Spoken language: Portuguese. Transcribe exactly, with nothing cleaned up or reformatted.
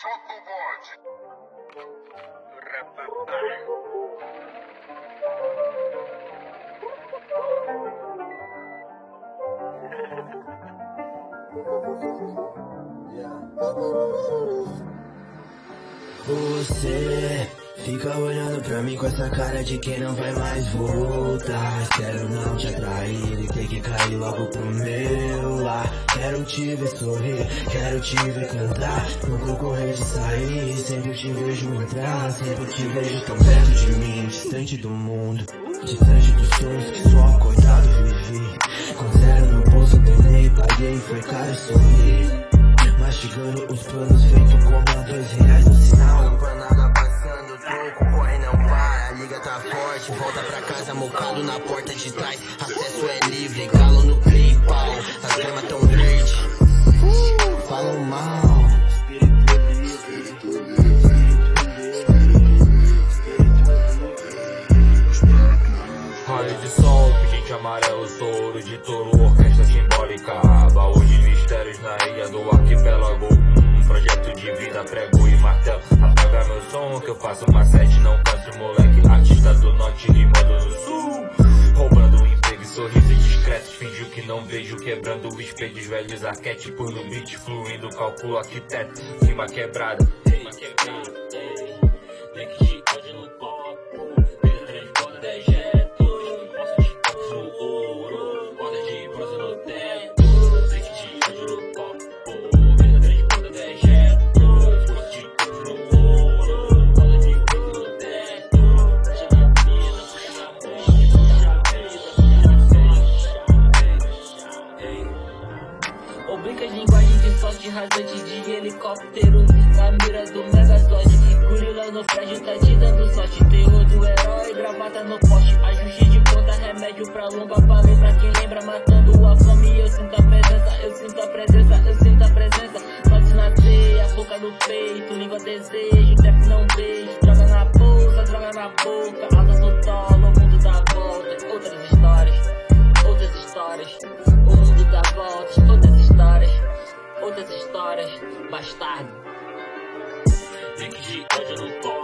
Solta o bode. Você fica olhando pra mim com essa cara de quem não vai mais voltar. Espero não te atrair e ter que cair logo pro meu lar. Quero te ver sorrir, quero te ver cantar, nunca correr de sair. Sempre te vejo entrar, sempre te vejo tão perto de mim, distante do mundo, distante dos sonhos que só coitado vivi. Com zero no bolso treinei, paguei, foi caro sorrir. Mastigando os planos feito como a dois reais no sinal. Empanada passando, troco, corre não para. A liga tá forte, volta pra casa mocado na porta de trás. Acesso é livre, galo no play, pau. As gramas tão verdes, uh, falam mal. Raio de sol, pingente amarelo, touro de touro, orquestra simbólica. Baú de mistérios na ilha do arquipélago. Um projeto de vida, prego e martelo. Apaga meu som que eu faço uma sete, não canso moleque. Artista do norte rimando no sul, roubando emprego e sorrisos discretos. Fingiu que não vejo, quebrando espelhos velhos arquétipos no beat, fluindo, cálculo arquiteto. Rima quebrada, rima quebrada. Link de ódio no copo, vida transborda dez jetos. Poço de poço no ouro, corda de bronze no teto. Link de ódio no copo, vida transborda dez jetos. Poço de poço no ouro, corda de bronze no teto. Puxa na mina, puxa na mão, puxa a ou brinca de linguagem de sorte rasante de helicóptero na mira do megazord. Gorila no prédio tá te dando sorte. Terror do herói, gravata no poste. Ajuste de ponta, remédio pra lomba. Pra mim, pra quem lembra, matando a fome. Eu sinto a presença, eu sinto a presença, eu sinto a presença. Sorte na teia, boca no peito, língua desejo, trap não beijo. Droga na bolsa, droga na boca, asas no tolo, o mundo dá voltas. Outras histórias, outras histórias. O mundo dá voltas, outras histórias, outras histórias. Bastardo. Link de ódio no copo.